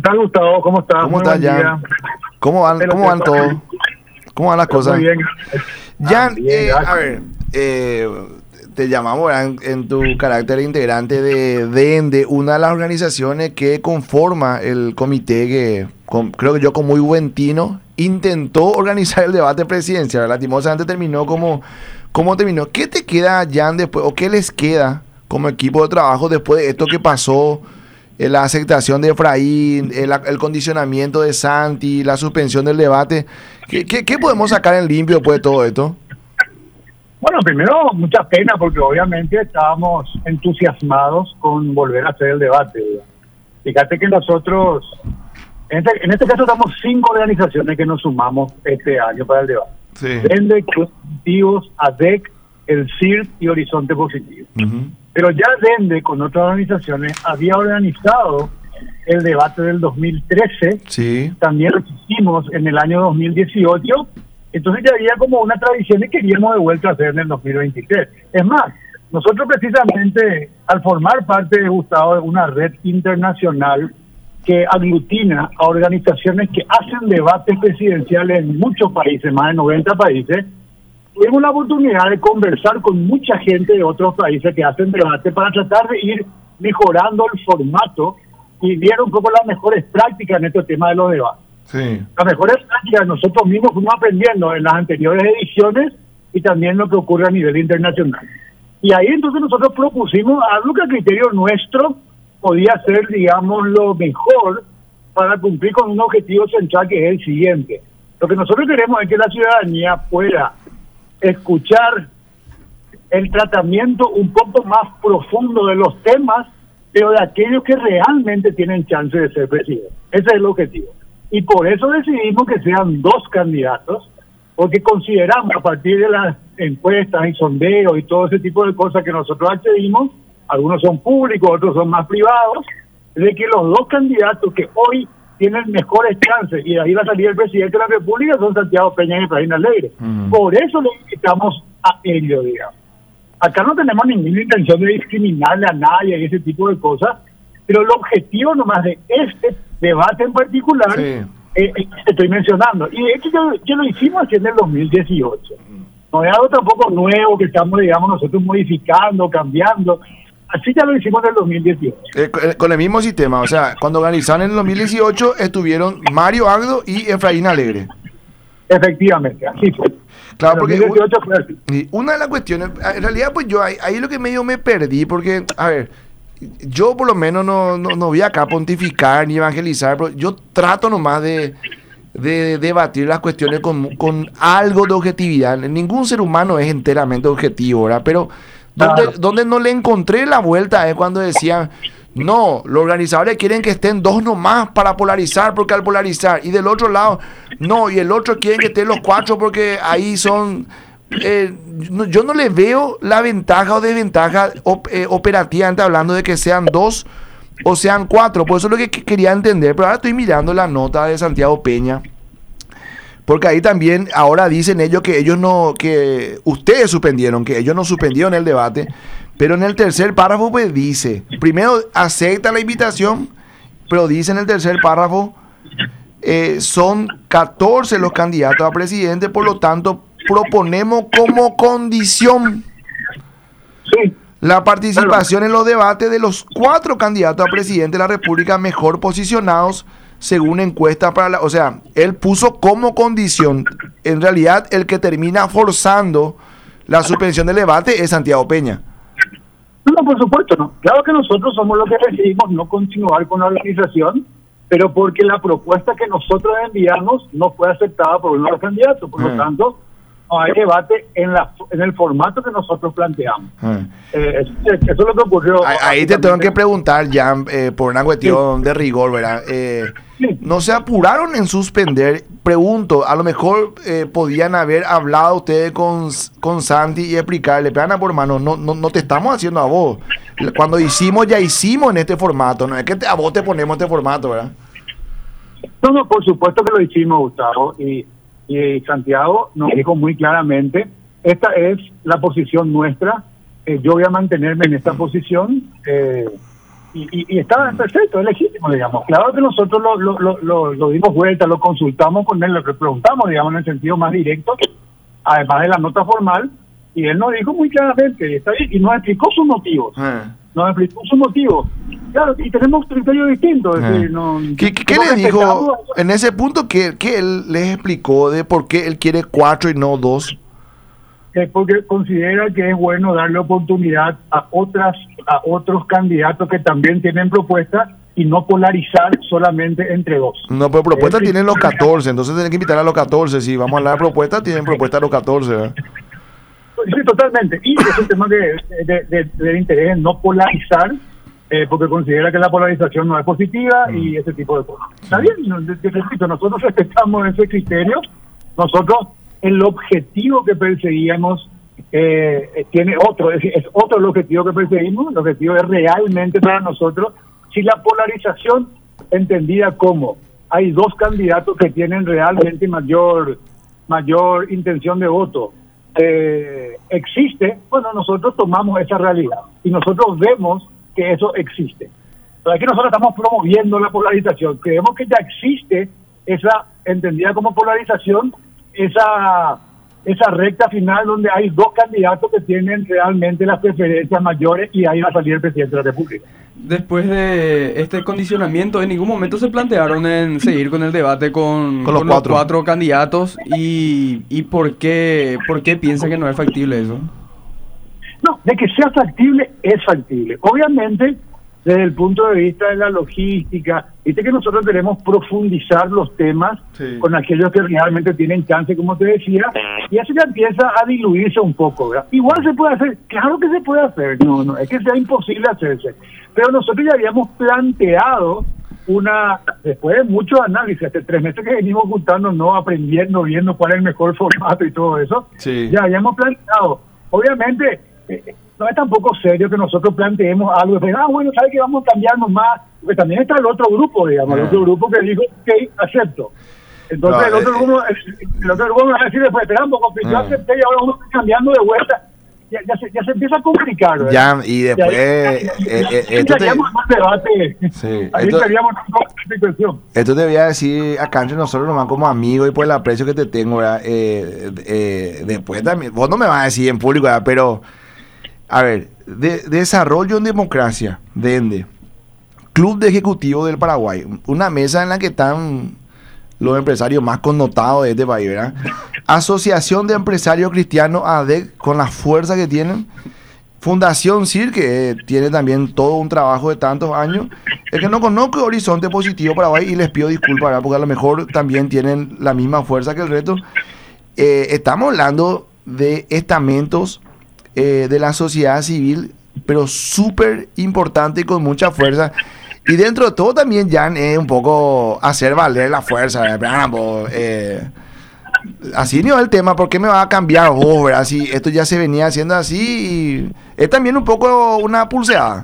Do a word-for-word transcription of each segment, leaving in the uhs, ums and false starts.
¿Qué tal, Gustavo? ¿Cómo estás? ¿Cómo estás, Jan? ¿Cómo van, cómo van todos? ¿Cómo van las cosas? Muy bien. Jan, Ah, bien, eh, a ver, eh, te llamamos ¿verdad? En, en tu carácter de integrante de DENDE, una de las organizaciones que conforma el comité que, con, creo que yo con muy buen tino, intentó organizar el debate presidencial. Lastimosamente terminó como, como terminó. ¿Qué te queda, Jan, después, o qué les queda como equipo de trabajo después de esto que pasó? La aceptación de Efraín, el, el condicionamiento de Santi, la suspensión del debate. ¿Qué, qué, qué podemos sacar en limpio después de todo esto? Bueno, primero, mucha pena porque obviamente estábamos entusiasmados con volver a hacer el debate. Fíjate que nosotros, en este, en este caso estamos cinco organizaciones que nos sumamos este año para el debate. Sí. DENDE, Positivos, A D E C, el C I R y Horizonte Positivo. Uh-huh. Pero ya DENDE con otras organizaciones había organizado el debate del dos mil trece, sí. También lo hicimos en el año dos mil dieciocho, entonces ya había como una tradición y queríamos de vuelta hacer en el dos mil veintitrés. Es más, nosotros precisamente al formar parte de Gustavo de una red internacional que aglutina a organizaciones que hacen debates presidenciales en muchos países, más de noventa países, tuvimos la oportunidad de conversar con mucha gente de otros países que hacen debate para tratar de ir mejorando el formato y vieron un poco las mejores prácticas en este tema de los debates. Sí. Las mejores prácticas nosotros mismos fuimos aprendiendo en las anteriores ediciones y también lo que ocurre a nivel internacional. Y ahí entonces nosotros propusimos algo que a criterio nuestro podía ser, digamos, lo mejor para cumplir con un objetivo central que es el siguiente. Lo que nosotros queremos es que la ciudadanía pueda escuchar el tratamiento un poco más profundo de los temas, pero de aquellos que realmente tienen chance de ser presidente. Ese es el objetivo. Y por eso decidimos que sean dos candidatos, porque consideramos a partir de las encuestas y sondeos y todo ese tipo de cosas que nosotros accedimos, algunos son públicos, otros son más privados, de que los dos candidatos que hoy tienen mejores chances, y de ahí va a salir el presidente de la República, son Santiago Peña y Efraín Alegre. Uh-huh. Por eso le invitamos a ellos, digamos. Acá no tenemos ninguna intención de discriminarle a nadie y ese tipo de cosas, pero el objetivo nomás de este debate en particular, sí. eh, eh, estoy mencionando, y de hecho ya, ya lo hicimos aquí en el dos mil dieciocho. No es algo tampoco nuevo que estamos, digamos, nosotros modificando, cambiando. Así ya lo hicimos en el dos mil dieciocho. Eh, con el mismo sistema, o sea, cuando organizaron en el dos mil dieciocho estuvieron Mario Agdo y Efraín Alegre. Efectivamente, así fue. Claro, porque un, una de las cuestiones, en realidad pues yo ahí, ahí lo que medio me perdí, porque, a ver, yo por lo menos no, no, no voy acá a pontificar ni evangelizar, pero yo trato nomás de, de, de debatir las cuestiones con, con algo de objetividad. Ningún ser humano es enteramente objetivo, ¿verdad? Pero donde, claro. donde no le encontré la vuelta es cuando decían, no, los organizadores quieren que estén dos nomás para polarizar, porque al polarizar, y del otro lado, no, y el otro quieren que estén los cuatro porque ahí son... Eh, no, yo no le veo la ventaja o desventaja op, eh, operativamente hablando de que sean dos o sean cuatro, por eso es lo que quería entender, pero ahora estoy mirando la nota de Santiago Peña, porque ahí también ahora dicen ellos que ellos no, que ustedes suspendieron, que ellos no suspendieron el debate, pero en el tercer párrafo pues dice, primero acepta la invitación, pero dice en el tercer párrafo, eh, son catorce los candidatos a presidente, por lo tanto proponemos como condición sí, la participación claro. en los debates de los cuatro candidatos a presidente de la República mejor posicionados según encuesta para la... O sea, él puso como condición, en realidad el que termina forzando la suspensión del debate es Santiago Peña. No, por supuesto, no. Claro que nosotros somos los que decidimos no continuar con la organización, pero porque la propuesta que nosotros enviamos no fue aceptada por uno de los candidatos, por lo mm. tanto... no hay debate en la en el formato que nosotros planteamos. Hmm. Eh, eso, eso es lo que ocurrió. Ahí, ahí te tengo que preguntar, ya eh, por una cuestión sí. de rigor, ¿verdad? Eh, sí. ¿No se apuraron en suspender? Pregunto, a lo mejor eh, podían haber hablado ustedes con, con Santi y explicarle, pero Ana, por hermano, no, no, no te estamos haciendo a vos. Cuando hicimos, ya hicimos en este formato, no es que te, a vos te ponemos este formato, ¿verdad? No, no, por supuesto que lo hicimos, Gustavo, y Y Santiago nos dijo muy claramente, esta es la posición nuestra, eh, yo voy a mantenerme en esta posición, eh, Y, y, y está perfecto, es legítimo, digamos. Claro que nosotros lo, lo, lo, lo, lo dimos vuelta, lo consultamos con él, lo que preguntamos, digamos, en el sentido más directo, además de la nota formal, y él nos dijo muy claramente, está bien, y nos explicó sus motivos. Eh. Nos explicó sus motivos. Claro, y tenemos criterios distintos. Es Eh. decir, no, ¿Qué, qué, ¿qué le dijo en ese punto que, que él les explicó de por qué él quiere cuatro y no dos? Es porque considera que es bueno darle oportunidad a otras a otros candidatos que también tienen propuestas y no polarizar solamente entre dos. No, pero propuestas tienen los catorce, entonces tienen que invitar a los catorce. Si vamos a hablar de propuestas, tienen propuestas a los catorce, ¿verdad? Sí, totalmente. Y es un tema que de, de, de interés en no polarizar, eh, porque considera que la polarización no es positiva mm. y ese tipo de cosas. Está bien, repito, nosotros respetamos ese criterio. Nosotros, el objetivo que perseguíamos eh, tiene otro, es, es otro el objetivo que perseguimos. El objetivo es realmente para nosotros, si la polarización entendida como hay dos candidatos que tienen realmente mayor mayor intención de voto, eh, existe, bueno, nosotros tomamos esa realidad y nosotros vemos que eso existe. Pero aquí nosotros estamos promoviendo la polarización, creemos que ya existe esa, entendida como polarización, esa esa recta final donde hay dos candidatos que tienen realmente las preferencias mayores y ahí va a salir el presidente de la República. Después de este condicionamiento, en ningún momento se plantearon en seguir con el debate con, con, los, con cuatro. los cuatro candidatos y, y por qué por qué piensa que no es factible eso. No, de que sea factible, es factible. Obviamente, desde el punto de vista de la logística, viste que nosotros queremos profundizar los temas sí. con aquellos que realmente tienen chance, como te decía, y eso ya empieza a diluirse un poco, ¿verdad? Igual se puede hacer, claro que se puede hacer, no, no, es que sea imposible hacerse, pero nosotros ya habíamos planteado una, después de muchos análisis, hace tres meses que venimos juntando, no aprendiendo, viendo cuál es el mejor formato y todo eso, sí. ya habíamos planteado, obviamente, eh, no es tampoco serio que nosotros planteemos algo de, ah, bueno, ¿sabe que vamos a cambiarnos más? Porque también está el otro grupo, digamos, el otro grupo que dijo, ok, acepto. Entonces no, el, otro eh, grupo, el otro grupo me va a decir después, espera un poco, yo acepté y ahora vamos cambiando de vuelta. Ya, ya, se, ya se empieza a complicar, ¿verdad? Ya, y después... Eh, eh, esto te... más debate. Sí, ahí esto, estaríamos en situación. Esto te voy a decir acá entre nosotros nomás como amigos y por el aprecio que te tengo, ¿verdad? Eh, eh, después también, vos no me vas a decir en público, ¿verdad? Pero... A ver, de, Desarrollo en Democracia, DENDE, Club de Ejecutivo del Paraguay, una mesa en la que están los empresarios más connotados de este país, ¿verdad? Asociación de Empresarios Cristianos, A D E C, con la fuerza que tienen, Fundación C I R, que eh, tiene también todo un trabajo de tantos años. Es que no conozco Horizonte Positivo Paraguay y les pido disculpas, ¿verdad? Porque a lo mejor también tienen la misma fuerza que el resto. Eh, estamos hablando de estamentos Eh, de la sociedad civil, pero súper importante y con mucha fuerza. Y dentro de todo también, Jan, es un poco hacer valer la fuerza. Eh, así no es el tema, ¿por qué me va a cambiar vos, verdad? Si esto ya se venía haciendo así, y es también un poco una pulseada.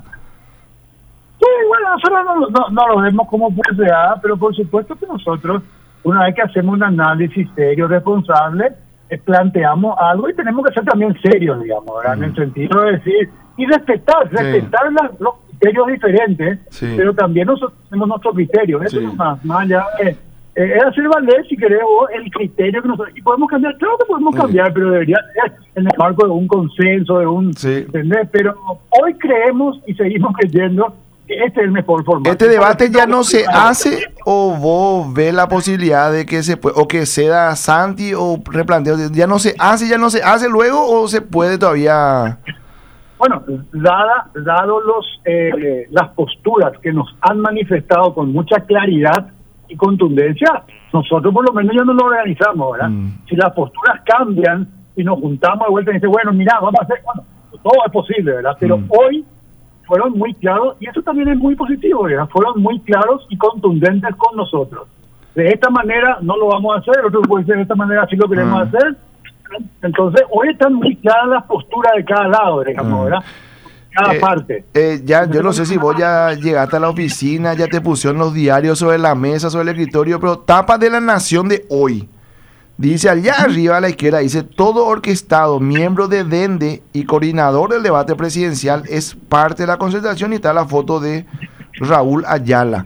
Sí, bueno, nosotros no, no, no lo vemos como pulseada, pero por supuesto que nosotros, una vez que hacemos un análisis serio, responsable, planteamos algo y tenemos que ser también serios, digamos, ¿verdad? Mm. En el sentido de decir, y respetar, respetar sí. la, los criterios diferentes, sí. pero también nosotros tenemos nuestros criterios, eso sí. es más, más allá, eh, eh, es hacer valer, si queremos, el criterio que nosotros, y podemos cambiar, claro que podemos sí. cambiar, pero debería ser en el marco de un consenso, de un, sí. ¿entendés? Pero hoy creemos y seguimos creyendo que este es el mejor formato. ¿Este debate ya no se hace o vos ves la posibilidad de que se puede, o que ceda Santi o replanteo? ¿Ya no se hace, ya no se hace luego o se puede todavía? Bueno, dada, dado los eh, las posturas que nos han manifestado con mucha claridad y contundencia, nosotros por lo menos ya no lo organizamos, ¿verdad? Mm. Si las posturas cambian y nos juntamos de vuelta y dicen, bueno, mira, vamos a hacer, bueno, todo es posible, ¿verdad? Pero mm. hoy fueron muy claros, y eso también es muy positivo, ¿verdad? Fueron muy claros y contundentes con nosotros. De esta manera no lo vamos a hacer, otros pueden decir de esta manera sí lo queremos mm. hacer. Entonces, hoy están muy claras las posturas de cada lado, digamos, mm. ¿verdad? Cada eh, parte. Eh, ya, yo no sé si vos ya llegaste a la oficina, ya te pusieron los diarios sobre la mesa, sobre el escritorio, pero tapa de La Nación de hoy. Dice allá arriba a la izquierda, dice, todo orquestado, miembro de Dende y coordinador del debate presidencial es parte de la concertación, y está la foto de Raúl Ayala.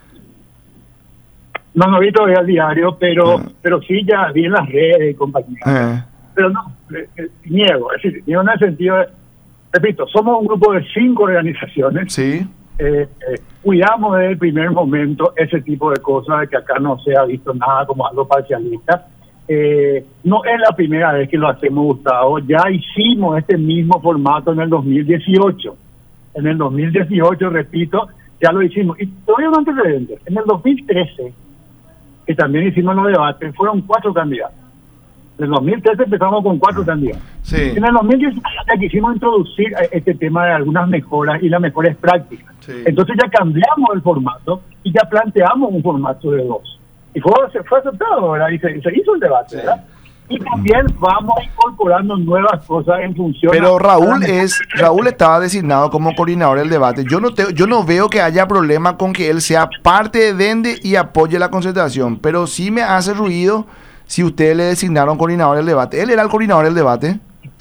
No, no vi todavía el diario, pero uh. pero sí ya vi en las redes y compañía. Uh. Pero no, eh, eh, niego, es decir, niego en el sentido de, repito, somos un grupo de cinco organizaciones. Sí. Eh, eh, cuidamos desde el primer momento ese tipo de cosas, de que acá no se ha visto nada como algo parcialista. Eh, no es la primera vez que lo hacemos, Gustavo. Ya hicimos este mismo formato en el dos mil dieciocho. En el dos mil dieciocho, repito, ya lo hicimos. Y todavía un antecedente. En el dos mil trece, que también hicimos los debates, fueron cuatro candidatos. En el dos mil trece empezamos con cuatro candidatos. Sí. En el dos mil dieciocho ya quisimos introducir este tema de algunas mejoras y las mejores prácticas. Sí. Entonces ya cambiamos el formato y ya planteamos un formato de dos. Y fue, se fue aceptado, ¿verdad? Y se, se hizo el debate, sí. ¿verdad? Y también vamos incorporando nuevas cosas en función. Pero Raúl es Raúl estaba designado como coordinador del debate. Yo no te, yo no veo que haya problema con que él sea parte de Dende y apoye la concertación, pero sí me hace ruido si ustedes le designaron coordinador del debate. ¿Él era el coordinador del debate?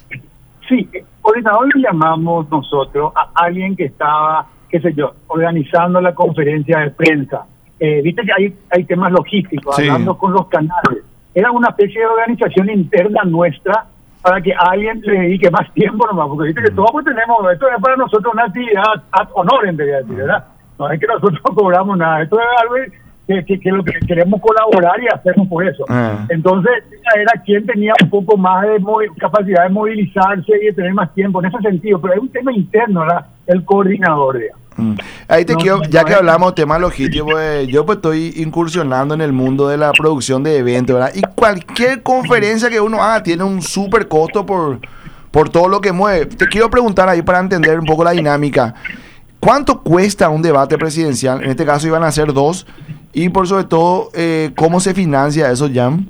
Sí, coordinador le llamamos nosotros a alguien que estaba, qué sé yo, organizando la conferencia de prensa. Eh, Viste que hay, hay temas logísticos, sí. hablando con los canales. Era una especie de organización interna nuestra para que alguien le dedique más tiempo nomás, porque viste que todos pues tenemos, esto es para nosotros una actividad ad honorem, debería decir, ¿verdad? No es que nosotros no cobramos nada, esto es algo que, que, que lo que queremos colaborar y hacemos por eso. Uh-huh. Entonces, era quien tenía un poco más de movi- capacidad de movilizarse y de tener más tiempo en ese sentido, pero es un tema interno, ¿verdad? El coordinador, digamos. Mm. Ahí te no, quiero, ya no, que hablamos de temas logísticos, pues, yo pues estoy incursionando en el mundo de la producción de eventos, ¿verdad? Y cualquier conferencia que uno haga tiene un súper costo por, por todo lo que mueve. Te quiero preguntar ahí para entender un poco la dinámica. ¿Cuánto cuesta un debate presidencial? En este caso iban a ser dos. Y por sobre todo, eh, ¿cómo se financia eso, Jan?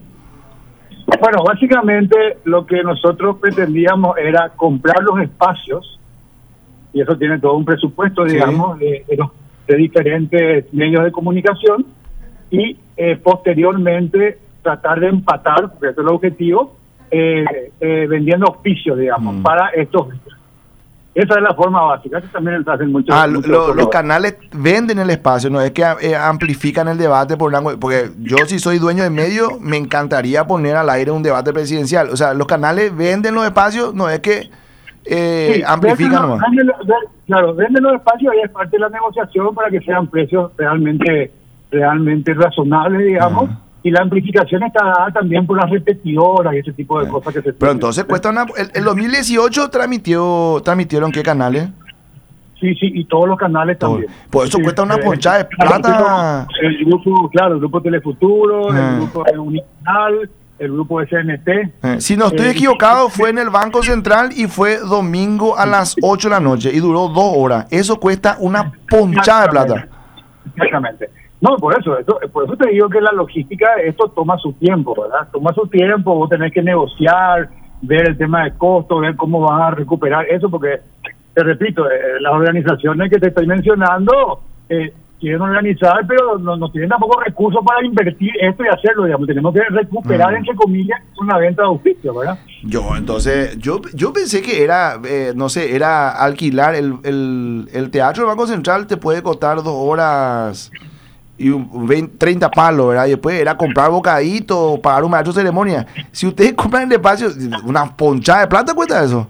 Bueno, básicamente lo que nosotros pretendíamos era comprar los espacios, y eso tiene todo un presupuesto, digamos, sí. de, de, los, de diferentes medios de comunicación, y eh, posteriormente tratar de empatar, porque ese es el objetivo, eh, eh, vendiendo auspicios, digamos, mm. para estos. Esa es la forma básica, que también hacen muchos. Ah, mucho lo, los canales venden el espacio, no es que eh, amplifican el debate por una, porque yo si soy dueño de medio, me encantaría poner al aire un debate presidencial. O sea, los canales venden los espacios, no es que Eh, sí, amplifican nomás. Venden, claro, venden los espacios y es parte de la negociación para que sean precios realmente realmente razonables, digamos, uh-huh. y la amplificación está dada también por las repetidoras y ese tipo de uh-huh. cosas que se... Pero entonces cuesta una... El, el dos mil dieciocho transmitió transmitieron ¿qué canales? Sí, sí, y todos los canales todo. También. Por eso sí, cuesta una eh, ponchada de plata. El grupo, claro, el grupo Telefuturo, uh-huh. el grupo Unicanal, el grupo S N T. Eh, si no estoy eh, equivocado, fue en el Banco Central y fue domingo a las ocho de la noche y duró dos horas. Eso cuesta una ponchada de plata. Exactamente. No, por eso, eso, por eso te digo que la logística, esto toma su tiempo, ¿verdad? Toma su tiempo, vos tenés que negociar, ver el tema de costo, ver cómo vas a recuperar eso, porque, te repito, eh, las organizaciones que te estoy mencionando, eh, quieren organizar, pero no, no tienen tampoco recursos para invertir esto y hacerlo, digamos. Tenemos que recuperar, mm. entre comillas, una venta de auspicio, ¿verdad? Yo, entonces, yo yo pensé que era, eh, no sé, era alquilar el, el, el teatro del Banco Central, te puede costar dos horas y un veinte, treinta palos, ¿verdad? Y después era comprar bocadito, pagar un maestro de ceremonia. Si ustedes compran el espacio, una ponchada de plata cuesta eso.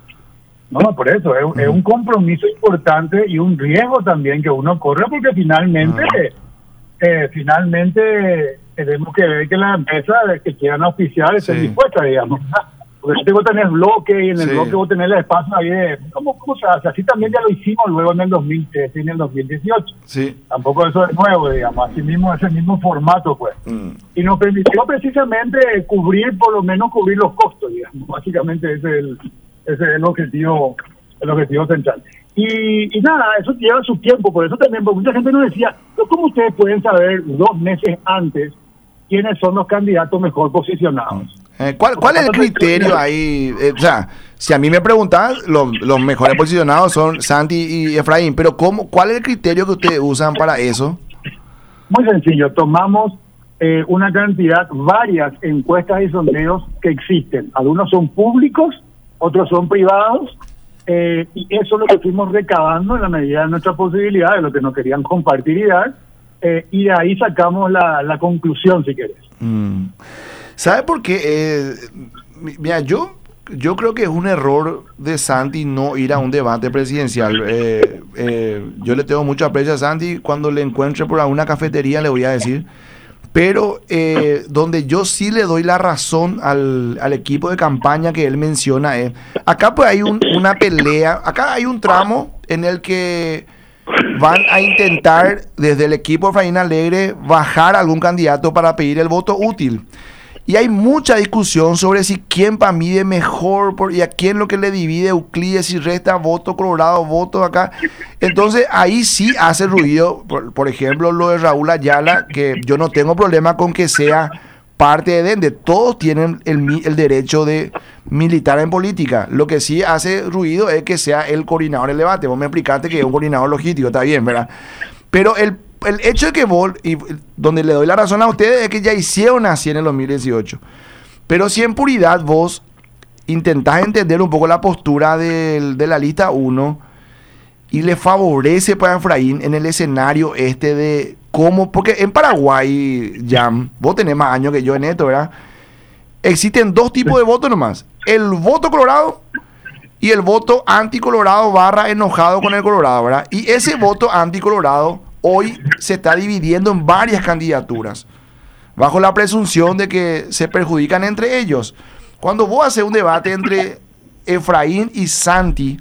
No, por eso, es, uh-huh. es un compromiso importante y un riesgo también que uno corre, porque finalmente, uh-huh. eh, finalmente tenemos que ver que las empresas que quieran auspiciar estén sí. dispuestas, digamos. Porque si vos tenés bloque y en el sí. bloque vos tenés el espacio ahí de... ¿Cómo, ¿Cómo se hace? Así también ya lo hicimos luego en el dos mil trece y en el dos mil dieciocho. Sí. Tampoco eso es nuevo, digamos. Así mismo, ese mismo formato, pues. Mm. Y nos permitió precisamente cubrir, por lo menos cubrir los costos, digamos. Básicamente ese es el... Ese es el objetivo, el objetivo central. Y, y nada, eso lleva su tiempo, por eso también, porque mucha gente nos decía, ¿cómo ustedes pueden saber dos meses antes quiénes son los candidatos mejor posicionados? Eh, ¿cuál, ¿Cuál es el criterio ahí? Eh, o sea, si a mí me preguntan, los, los mejores posicionados son Santi y Efraín, pero ¿cómo, ¿cuál es el criterio que ustedes usan para eso? Muy sencillo, tomamos eh, una cantidad, varias encuestas y sondeos que existen. Algunos son públicos, otros son privados, eh, y eso es lo que fuimos recabando en la medida de nuestras posibilidades, lo que nos querían compartir y dar, eh, y de ahí sacamos la, la conclusión, si querés. Mm. ¿Sabe por qué? Eh, mira, yo... Yo creo que es un error de Santi no ir a un debate presidencial. Eh, eh, yo le tengo mucho aprecio a Santi. Cuando le encuentre por alguna cafetería le voy a decir. Pero eh, donde yo sí le doy la razón al, al equipo de campaña que él menciona es... Acá pues hay un, una pelea. Acá hay un tramo en el que van a intentar desde el equipo de Efraín Alegre bajar a algún candidato para pedir el voto útil. Y hay mucha discusión sobre si quién para mí es mejor por, y a quién lo que le divide Euclides, si resta voto Colorado, voto acá. Entonces ahí sí hace ruido, por, por ejemplo, lo de Raúl Ayala, que yo no tengo problema con que sea parte de Dende. Todos tienen el, el derecho de militar en política. Lo que sí hace ruido es que sea el coordinador del debate. Vos me explicaste que es un coordinador logístico, está bien, ¿verdad? Pero el El hecho de que vos, y donde le doy la razón a ustedes, es que ya hicieron así en el dos mil dieciocho. Pero si en puridad vos intentás entender un poco la postura del, de la lista uno y le favorece para Efraín en el escenario este de cómo, porque en Paraguay, Jam, vos tenés más años que yo en esto, ¿verdad? Existen dos tipos de votos nomás. El voto colorado y el voto anticolorado barra enojado con el Colorado, ¿verdad? Y ese voto anticolorado hoy se está dividiendo en varias candidaturas, bajo la presunción de que se perjudican entre ellos. Cuando vos haces un debate entre Efraín y Santi,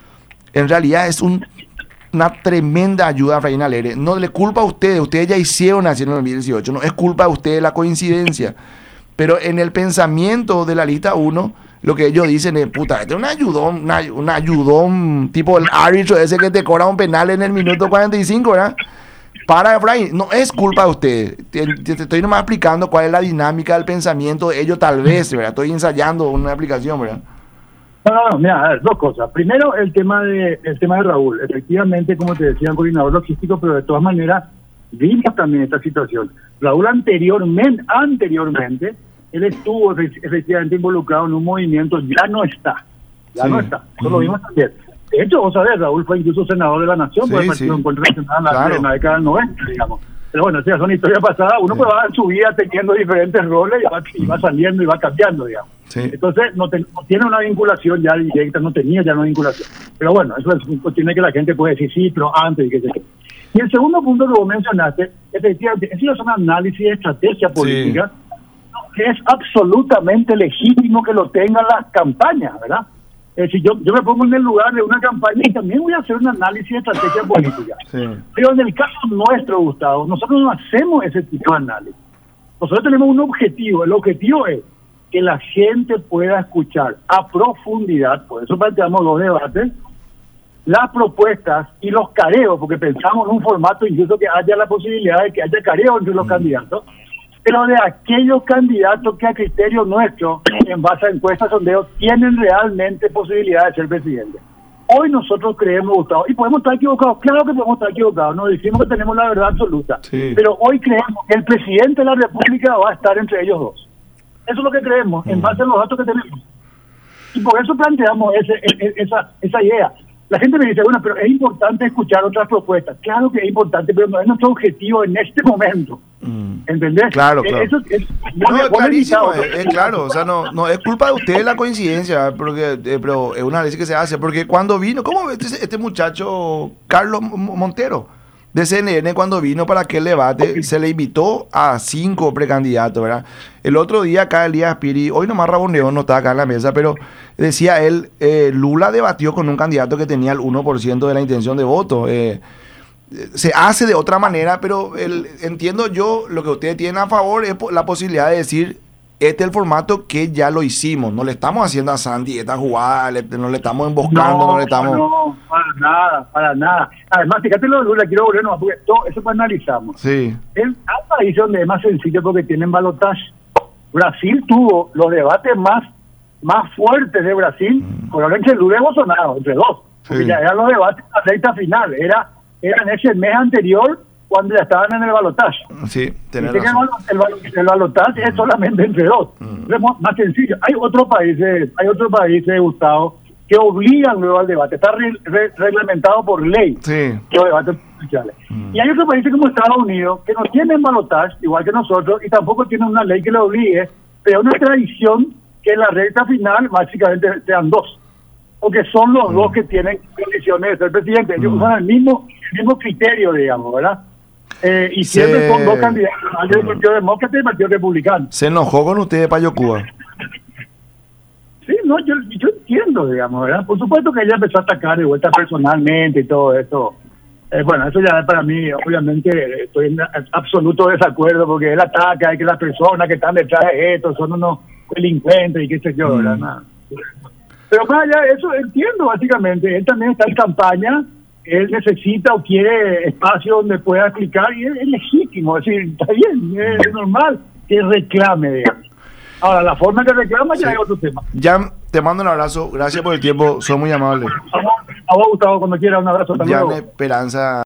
en realidad es un, una tremenda ayuda a Efraín Alegre. No le culpa a ustedes, ustedes ya hicieron así en el dos mil dieciocho, no es culpa de ustedes la coincidencia. Pero en el pensamiento de la lista uno, lo que ellos dicen es, puta, este es un ayudón, una, un ayudón, tipo el árbitro ese que te cobra un penal en el minuto cuarenta y cinco, ¿verdad? Para Efraín, no es culpa de ustedes. Te, te, te estoy nomás explicando cuál es la dinámica del pensamiento de ellos, tal vez, ¿verdad? Estoy ensayando una aplicación, ¿verdad? No, no, no, mira, a ver, dos cosas. Primero, el tema de el tema de Raúl. Efectivamente, como te decía, un coordinador logístico, pero de todas maneras, vimos también esta situación. Raúl anteriormente, anteriormente, él estuvo efectivamente involucrado en un movimiento, ya no está, ya sí. no está, eso uh-huh. lo vimos también. De hecho, vos sabés, Raúl fue incluso senador de la Nación, sí, por el Partido sí. Encuentro Nacional claro. en la década del noventa, digamos. Pero bueno, o sea, son historias pasadas, uno sí. pues va en su vida teniendo diferentes roles y va, y va saliendo y va cambiando, digamos. Sí. Entonces, no, te, no tiene una vinculación ya directa, no tenía ya una vinculación. Pero bueno, eso es pues, tiene que la gente puede decir sí, pero antes y qué sé yo. Y el segundo punto que vos mencionaste, efectivamente, eso es un análisis de estrategia política, sí. que es absolutamente legítimo que lo tengan las campañas, ¿verdad? Es decir, yo, yo me pongo en el lugar de una campaña y también voy a hacer un análisis de estrategia política. Sí. Pero en el caso nuestro, Gustavo, nosotros no hacemos ese tipo de análisis. Nosotros tenemos un objetivo. El objetivo es que la gente pueda escuchar a profundidad, por eso planteamos dos debates, las propuestas y los careos, porque pensamos en un formato incluso que haya la posibilidad de que haya careos entre los mm. candidatos, pero de aquellos candidatos que a criterio nuestro, en base a encuestas, sondeos, tienen realmente posibilidad de ser presidente. Hoy nosotros creemos, Gustavo, y podemos estar equivocados, claro que podemos estar equivocados, no decimos que tenemos la verdad absoluta, sí. pero hoy creemos que el presidente de la República va a estar entre ellos dos. Eso es lo que creemos, mm. en base a los datos que tenemos. Y por eso planteamos ese, esa, esa idea. La gente me dice, bueno, pero es importante escuchar otras propuestas. Claro que es importante, pero no es nuestro objetivo en este momento. Mm. ¿Entendés? Claro, claro. Eso, es, no, no, es clarísimo, es, es claro. O sea, no, no es culpa de ustedes la coincidencia, porque, eh, pero es una análisis que se hace. Porque cuando vino, ¿cómo este, este muchacho, Carlos Montero, de C N N, cuando vino para aquel debate, okay. se le invitó a cinco precandidatos, ¿verdad? El otro día acá Elías Piri, hoy nomás Raboneón no está acá en la mesa, pero decía él, eh, Lula debatió con un candidato que tenía el uno por ciento de la intención de voto. Eh, se hace de otra manera, pero el, entiendo yo, lo que ustedes tienen a favor es la posibilidad de decir, este es el formato que ya lo hicimos, no le estamos haciendo a Santi esta jugada, le, no le estamos emboscando, no, no le estamos... No, para nada, para nada. Además, fíjate lo de Lula, quiero volver nomás, porque todo eso pues analizamos. Sí. En un país donde es más sencillo porque tienen balotaje. Brasil tuvo los debates más más fuertes de Brasil, mm. por ahora entre Lula y Bolsonaro, entre dos. Porque sí. ya eran los debates de la recta final, era, era en ese mes anterior cuando ya estaban en el balotaje. Sí, tenés el, razón. el, el, el balotaje mm. es solamente entre dos. Mm. Es más sencillo. Hay otros países, hay otros países, Gustavo, que obligan luego al debate. Está re, re, reglamentado por ley. Sí. Los debates oficiales. Mm. Y hay otros países como Estados Unidos que no tienen balotaje, igual que nosotros, y tampoco tienen una ley que lo obligue, pero una tradición que en la recta final básicamente sean dos. Porque son los mm. dos que tienen condiciones de ser presidente. Ellos mm. usan el mismo, el mismo criterio, digamos, ¿verdad? Eh, y siempre Se... son dos candidatos, el mm. Partido Demócrata y el Partido Republicano. ¿Se enojó con ustedes, Payo Cuba? Sí, no, yo, yo entiendo, digamos, ¿verdad? Por supuesto que ella empezó a atacar de vuelta personalmente y todo esto. Eh, bueno, eso ya es para mí, obviamente, estoy en absoluto desacuerdo porque él ataca y que las personas que están detrás de esto son unos delincuentes y qué sé yo, ¿verdad? Mm. Nada. Pero más allá de eso, entiendo básicamente, él también está en campaña, él necesita o quiere espacio donde pueda explicar y es, es legítimo, es decir, está bien, es normal que reclame, digamos. Ahora, la forma que reclama ya sí. es otro tema. Jan, te mando un abrazo, gracias por el tiempo, son muy amables. A vos, Gustavo, cuando quiera, un abrazo también. Jan Esperanza.